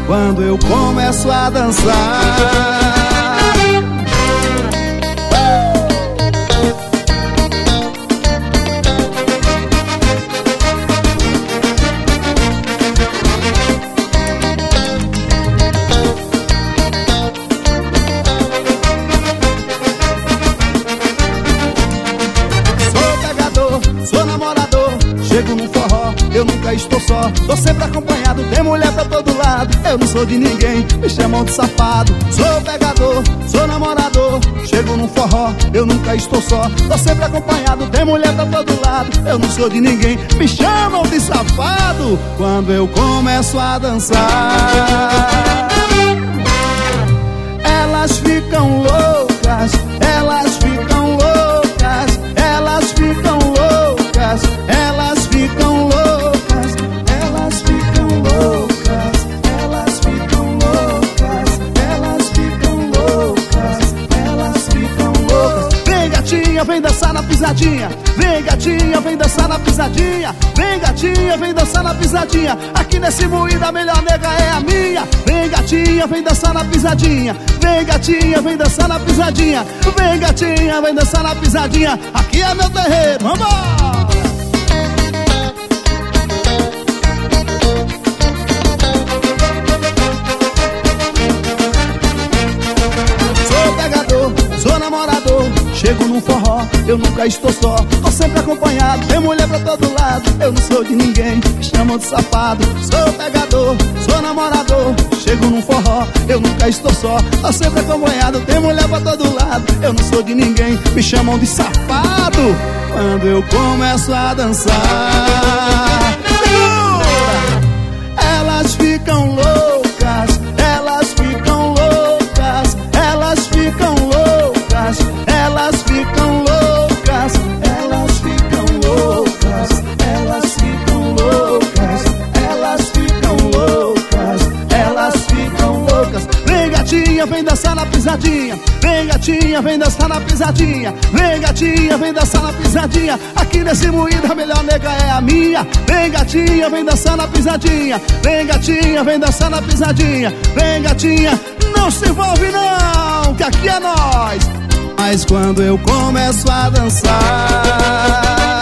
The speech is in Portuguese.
quando eu começo a dançar. Sou namorador, chego num forró, eu nunca estou só. Tô sempre acompanhado, tem mulher pra todo lado. Eu não sou de ninguém, me chamam de safado. Sou pegador, sou namorador, chego num forró, eu nunca estou só. Tô sempre acompanhado, tem mulher pra todo lado. Eu não sou de ninguém, me chamam de safado. Quando eu começo a dançar, elas ficam loucas, elas ficam loucas, elas ficam loucas, elas ficam loucas, elas ficam loucas, elas ficam loucas, elas ficam loucas, elas ficam loucas. Vem gatinha, vem dançar na pisadinha. Vem gatinha, vem dançar na pisadinha. Vem gatinha, vem dançar na pisadinha. Aqui nesse moído a melhor nega é a minha. Vem gatinha, vem dançar na pisadinha. Vem gatinha, vem dançar na pisadinha. Vem gatinha, vem dançar na pisadinha. Aqui é meu terreiro, vambora! Sou pegador, sou namorador, chego num forró, eu nunca estou só. Tô sempre acompanhado, tem mulher pra todo lado. Eu não sou de ninguém, me chamam de safado. Sou pegador, sou namorador, chego num forró, eu nunca estou só. Tô sempre acompanhado, tem mulher pra todo lado. Eu não sou de ninguém, me chamam de safado. Quando eu começo a dançar, elas ficam loucas, elas ficam loucas, elas ficam loucas, elas ficam loucas, elas ficam loucas, elas ficam loucas, elas ficam loucas, elas ficam loucas. Vem gatinha, vem dançar na pisadinha. Vem gatinha, vem dançar na pisadinha. Vem gatinha, vem dançar na pisadinha. Aqui nesse moído a melhor nega é a minha. Vem gatinha, vem dançar na pisadinha. Vem gatinha, vem dançar na pisadinha. Vem gatinha, não se envolve não, que aqui é nós. Mas quando eu começo a dançar,